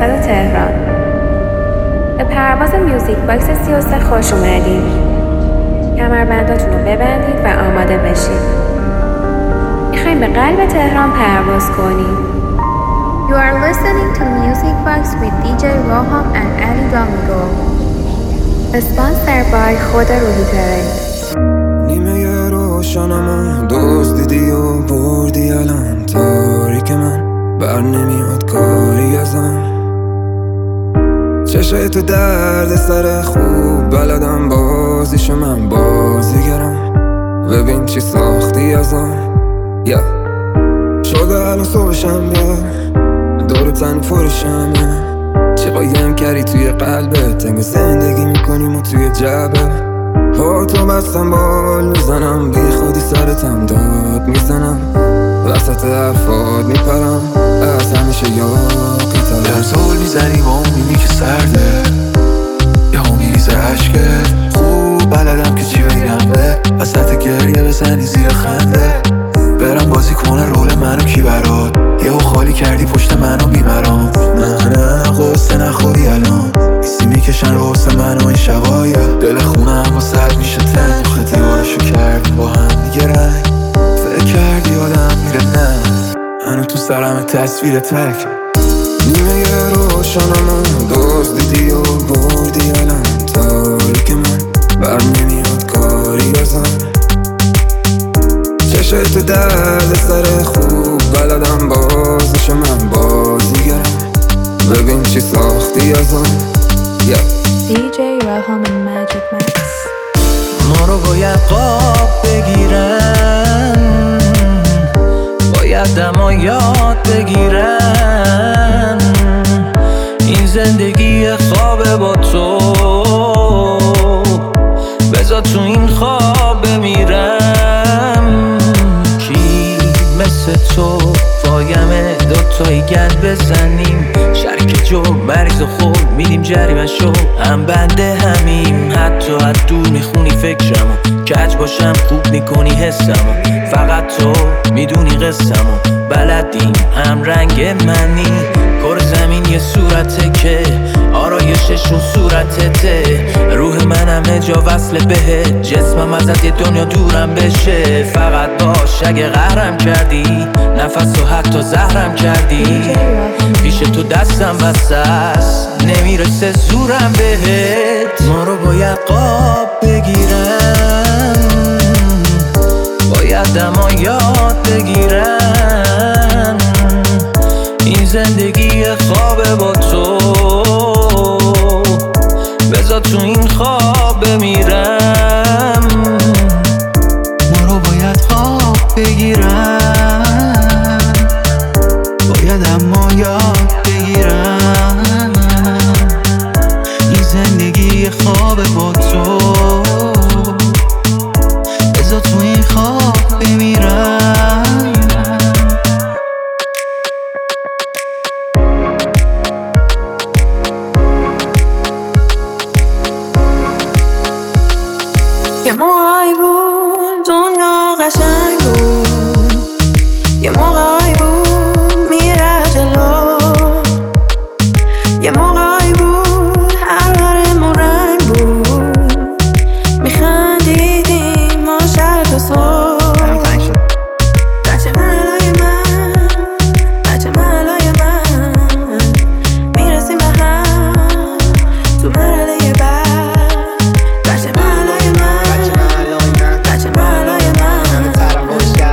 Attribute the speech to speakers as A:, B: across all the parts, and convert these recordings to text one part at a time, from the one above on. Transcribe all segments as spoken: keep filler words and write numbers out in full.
A: وسط تهران. به پرواز میوزیک باکس سی و سه خوش اومدید. کمربنداتون رو ببندید و آماده بشید. میخوایم به قلب تهران پرواز کنیم. You are listening to Music Box with دی جی Roham and Ali Domingo. Sponsored by خود روحی ترند.
B: نیمه روشنمو دزدیدی و بردی الان تاریک من بر نمیاد کاری ازم. چشای تو درد سر خوب بلدم بازیشو من بازیگرم. ببین چی ساختی ازم یا yeah. شده الان صبح شنبه دور تن فرشمه. چی قایم کردی توی قلبت تنگ زندگی میکنیم و توی جبه ها تو بستم بال میزنم بی خودی سرتم داد میزنم وسط حرفات میپرم از همیشه یاقی ترم.
C: در زول میزنی با اون میمی که سرده یا اون میریزه عشقت. خوب بلدم که چی بگم به وسط گریه بزنی زیر خنده. برم بازی کنه رول منو کی برات یهو خالی کردی پشت منو بیمرام. نه نه قصه نخوری الان ایسی میکشن رو حسن منو این شبایی. دل خونم و سرد میشه تنگ خطی بارشو کردیم با هم دیگه رنگ. فکر کردی آدم میره نه هنو تو سرم تصویر تک.
B: نیمه روشنمو دزدیدی و بردی الان تاریک من بر نمیاد کاری ازم. چشای تو درد سر خوب بلدم بازیشو من بازیگرم. ببین چی ساختی ازم یا yeah.
A: دی جی Roham and Magic Max.
D: ما رو باید قاب بگیرن باید دما یاد بگیرن. این زندگی خوابه با تو بذار تو این خواب بمیرم. کی مثل تو پایمه دوتایی گند بزنیم شرک جو مریض و خود میدیم جریمه شو هم بنده همیم. حتی از دور میخونی فکرمو کج باشم خوب میکنی حسمو. فقط تو میدونی قصمو بلدیم هم رنگ منی. کار زمین یه صورته که آرایششون صورتته. روح منم جا وصل بهت جسمم ازت یه دنیا دورم بشه. فقط باش اگه قهرم کردی نفس و حتی زهرم کردی. پیش تو دستم بسست نمیرسه زورم بهت. ما رو باید قاب بگیرن باید دما یاد بگیرن. این زندگی خوابه با تو بذار تو این خواب بمیرم.
C: ما رو باید خواب بگیرن باید اما یاد بگیرن. این زندگی خوابه با تو بذار تو این خواب بمیرن.
E: یه موقعی بود دنیا قشنگ بود. یه موقعی بود میره جلو. یه موقعی بود هر برمون رنگ بود. میخندیدیم ما شب تا صبح. بچه ملای من بچه ملای من میرسیم به هم تو مرحله بعد. بچه ملای من بچه ملای من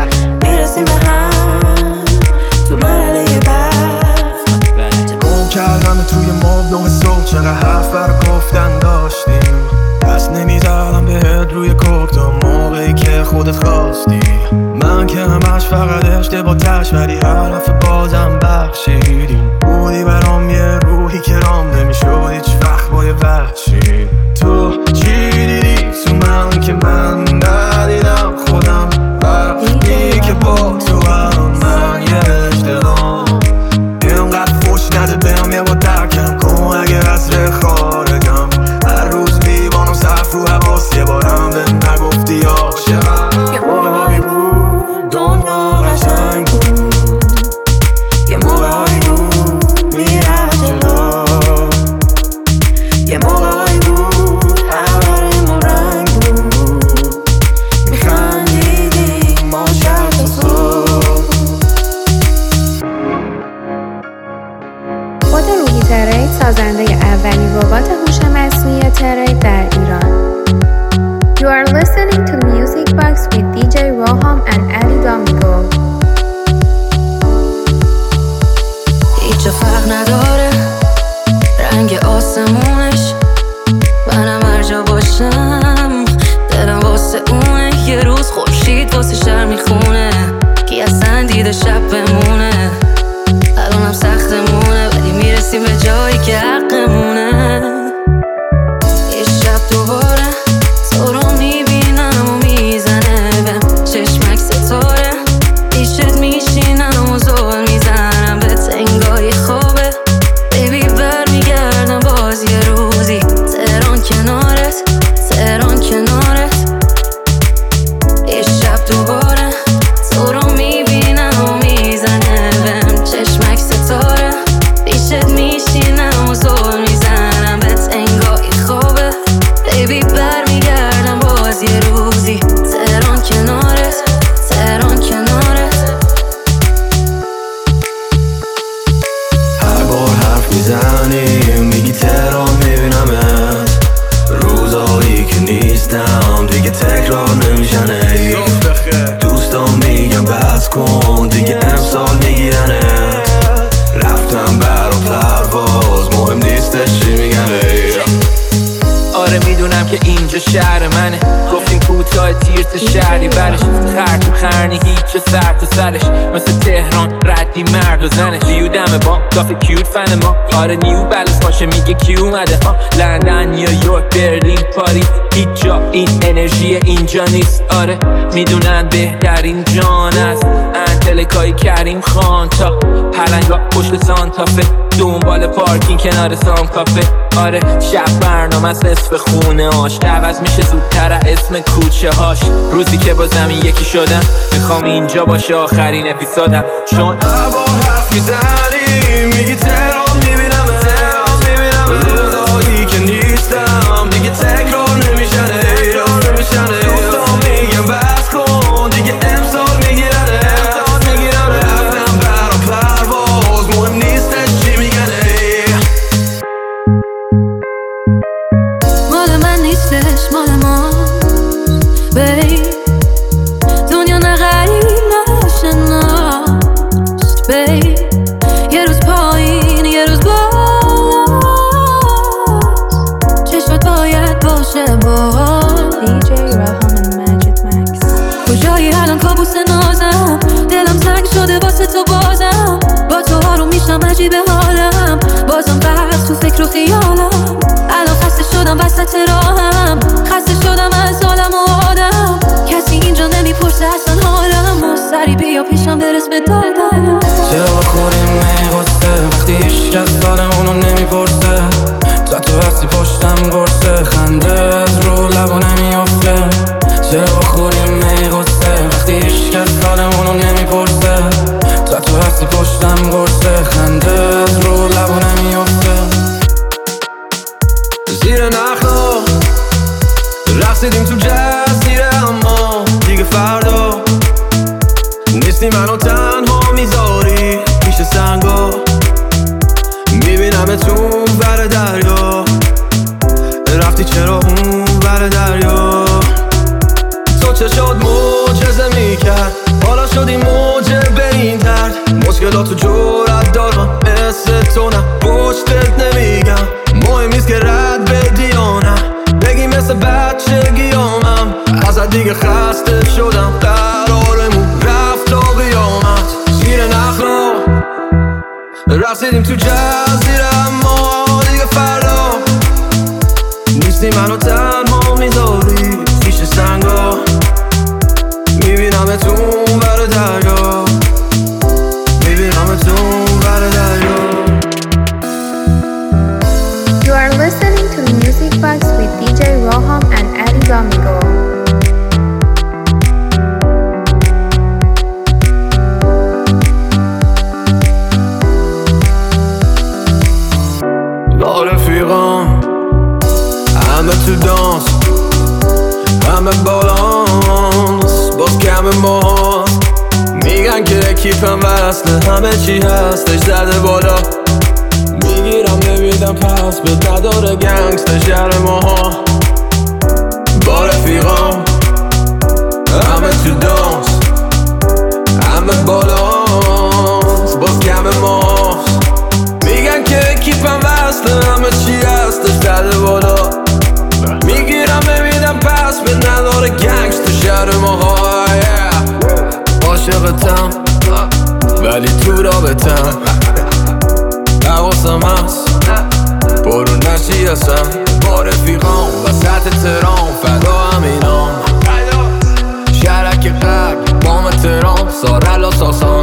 D: آره میدونم که اینجا شهر منه، گفتیم کوتاه تیر تا شهری برش، خر تو خرنی هیچ سر تو سرش، مثل تهران ردی مرد و زنش. لیو دم با کافه کیوت فن ما، آره نیو بلس باشه میگه کی اومده ها. لندن، نیویورک، برلین، پاریس، هیچ جا این انرژی اینجا نیست. آره میدونن بهترین جان است انتلکای کریم خان، تا پلنگا پشت سانتافه، دنبال پارکینگ کنار سام کافه. آره شب برنامه است نصف خونه هاش، عوض میشه زودتر اسم کوچه هاش. روزی که با زمین یکی شدم میخوام اینجا باشه آخرین اپیزودم، چون
B: هوا حرف میزنی میگی تهران میبینم تهران میبینم، روزایی که نیستم دیگه تکرار نمیشنه ایران نمیشنه. دوستان میگم بس کن دیگه امسال میگیرن امسال میگیرن، رفتم برا پرواز مهم نیستش چی میگنه.
E: مال من نیستش مال ما بی، دنیا نه غریب نه شناست بی، یه روز پایین یه روز بالا، چشمت باید باشه باز.
A: دیجی راهام and Magic Max.
E: کجایی الان کابوس نازم، دلم تنگ شده واسه تو بازم، با تو آروم میشم عجیبه حالم، بازم برس تو فکر و خیالم. الان خسته شدم وسط راهم، خسته شدم از عالم و آدم، کسی اینجا نمیپرسه اصلا حالم، سری بیا پیشم برس به دادم.
C: چرا بخوریم میغسته وقتی هیچ کس حالمونو نمیپرسه، تا تو وقتی پشتم گرسه خنده از رو لبا نمیافته. چرا بخوریم میغسته وقتی هیچ کس حالمونو نمیپرسه، تا تو وقتی پشتم گرسه خنده از رو لبا نمیافته.
B: زیر نخلا رقصیدیم تو جزیره، اما دیگه فردا نیستی منو تنها میذاری پیش سنگا. میبینم تو بر دریا، رفتی چرا اون بر دریا. تو چشات معجزه میکرد، حالا شدی موجه به این درد. مشکلاتو جرأت دارم مثل تو نه پشتت نمیگم، مهم نیست که رد بدی یا نه، بگی مثل بچگیامم. ازت دیگه خسته شدم، قرارمون رفت تا قیامت. زیر نخلا رقصیدیم تو جزیره، اما دیگه فردا نیستی منو تنها میذاری پیش سنگا. میبینم تو بر دریا، میبینم تو بر دریا.
A: You are listening to Music Box with دیجی Roham and Ali Domingo.
B: با رفیقام همه تو دانس، همه بالانس، باز کم ماست. میگن که کیفم وصله، همه چی هستش زده بالا. میگیرم نمیدم پس به نداره گنگستر شهر ماها. با رفیقام همه تو دانس، همه بالانس، باز کم ماست. میگن که کیفم وصله، همه چی هستش زده بالا. میگیرم نمیدم پس به نداره گنگستر شهر ماها. عاشقتم ولی تو رابطم، حواسم هست برو نشی اصلا. با رفیقام وسط تهران فدا همینام، شهرک قبل بام تهران سارلا ساسان.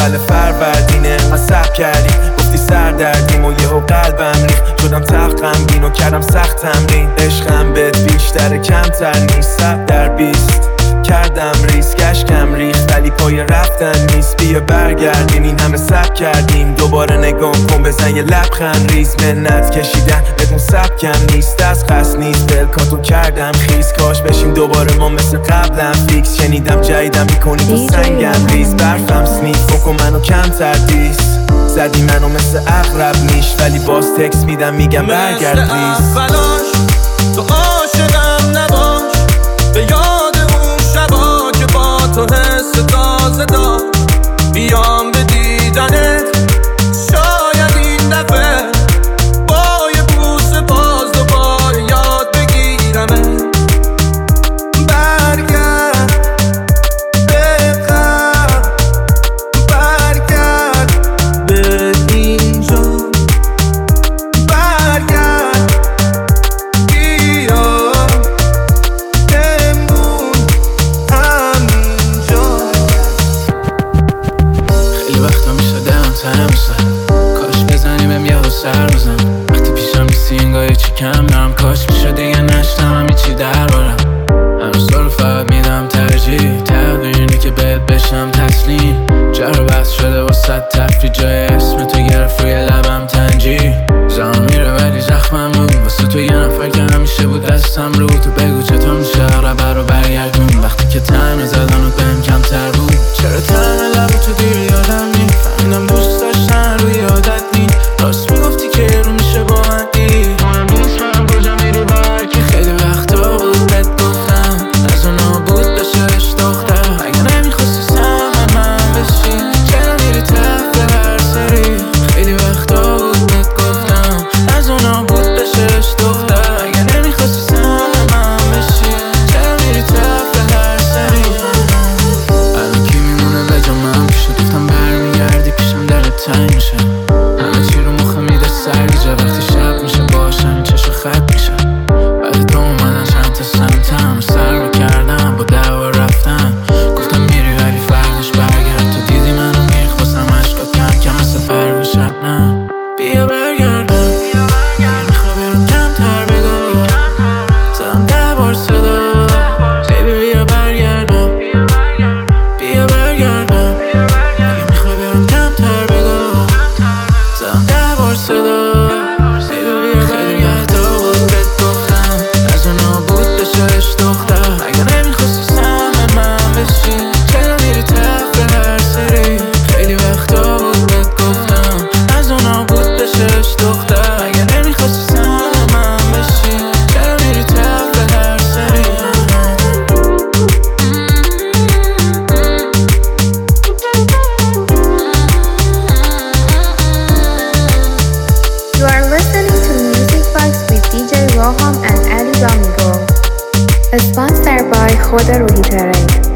F: اول فروردینه مصب کردیم گفتی سر دردیم و یهو قلبم ریخت شدم تخت غمگین و کردم سخت تمرین عشقم بهت بیشتر کمتر نیست صد در بیست کردم ریسک اشکم ریخت ولی پای رفتن نیست بیا برگردین این همه سب کردیم دوباره نگاه کن بزن یه لبخند ریز منت کشیدن بدون سبکم نیست از قصد نیست دلکاتو کردم خیز کاش بشیم دوباره ما مثل قبلم فیکس شنیدم جدیدم میکنی تو سنگم ریز برفم سنیف بکن منو کمتر دیس زدی منو مثل اقرب نیش ولی باز تکس میدم میگم برگرد ریز
G: تو عاشقم نباش به یاد اون شبا که با تو حس تازه دار بیام به دیدنت شاید این دفعه با یه بوس باز دوباره یاد بگیرمه برگرد به قبل برگرد به اینجا برگرد بیا بمون همینجا
C: خیلی وقتا میشه دلم تنم میشه کاش بزنیم ام یهو سر بزن وقتی پیشم نیستی انگاه چی کم دارم کاش میشه دیگه نشتم هیچی دربارم هنوز تو رو فقط میدم ترجیح تقدیرینی که بهت بشم تسلیم جر و بحث شده واسه تفری جای اسم تو گرفت روی لبم تنجی زمان میره ولی زخمم بود واسه تو یه نفر که همیشه بود دستم رو تو بگو چطور میشه عقربه رو برگردون وقتی که تنه زدنت بهم کمتر بود چرا تنه لب تو دیر یادم نی فهمیدم دوست داشتن روی عادت نی راست میگفتی که رو میشه با عدی مهم نیست من کجا میری برکی خیلی وقتا بود بهت گفتم از اونا بود بشش دختر اگه نمیخواستی سهم من بشی چرا میری تفت هر سری خیلی وقتا بود بهت گفتم از اونا بود بشش دختر اگه نمیخواستی سهم من بشی چرا میری تفت هر سری الان کی میمونه به جا من پیشه گفتم برمیگردی پیشم دلت تنگ میشه همه چی رو مخه میده سرگیجه وقتی شب میشه باشم چشم خط میشه بعد تو اومدن چند تا سمتم سر رو کردم با دعوا رفتم گفتم میری ولی فرقش برگرد تو دیدی منو میخواستم عشقات کم کم مثل فرق شبنم بیا برگردم میخوا برم کمتر بگو زدم ده بار صدا بیبی بیا برگردم بیا برگردم اگه میخوای برم کمتر بگو زدم ده بار صدا بیبی بیا خیلی وقتا بود بهت گفتم از اونا بود بشش دختر اگه نمیخواستی سهم من بشی چرا میری تفت هر سری خیلی وقتا بود بهت گفتم از اونا بود بشش دختر اگه نمیخواستی سهم من بشی چرا میری تفت هر سری
A: You are listening to Music Box with دی جی Roham and Ali Domingo. Sponsored by خود روحی ترین.